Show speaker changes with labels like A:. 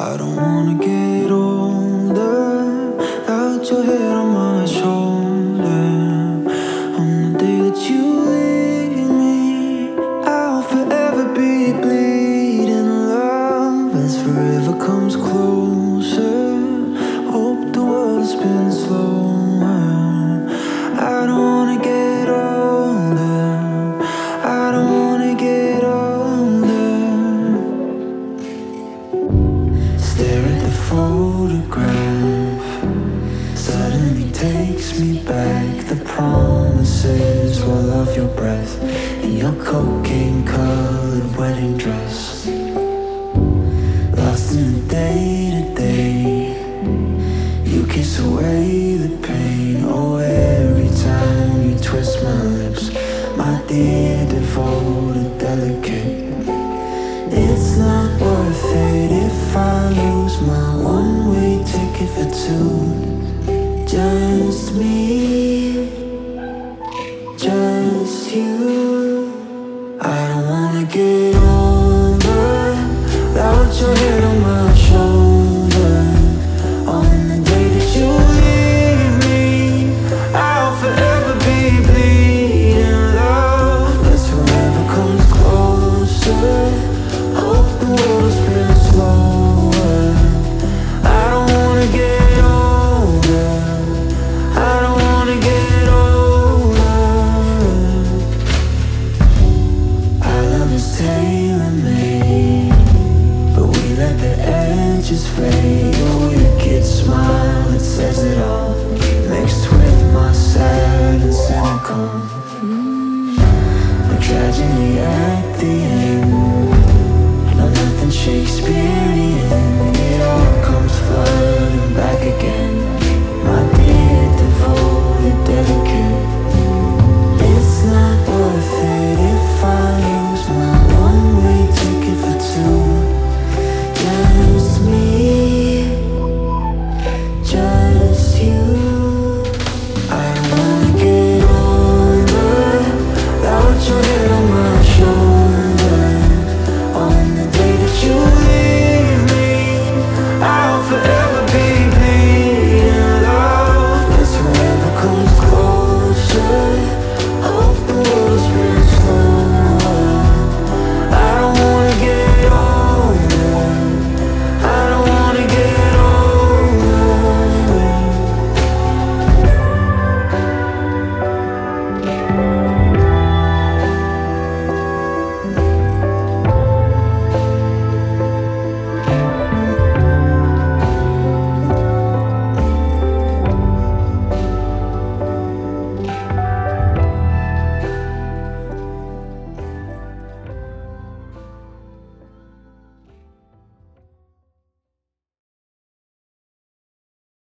A: I don't wanna get older without your head on my shoulder. On the day that you leave me, I'll forever be bleeding love as forever comes closer. Hope the world spins slower. I don't wanna get older. I don't wanna get older. Stare at the photograph, suddenly takes me back. The promises roll off your breath in your cocaine-colored wedding dress. Lost in the day-to-day, you kiss away the pain. Oh, every time you twist my lips, my dear, devoted, delicate. It's not worth it if I lose my one-way ticket for two. Just me, just you. I don't wanna get older without your head on my shoulder. On the day that you leave me, I'll forever be bleeding love as forever comes closer. Hope the world spins slower. I don't wanna get older. I don't wanna get older. Our love is tailor-made, but we let the edges fade. Your wicked smile, it says it all, mixed with my sad and cynical.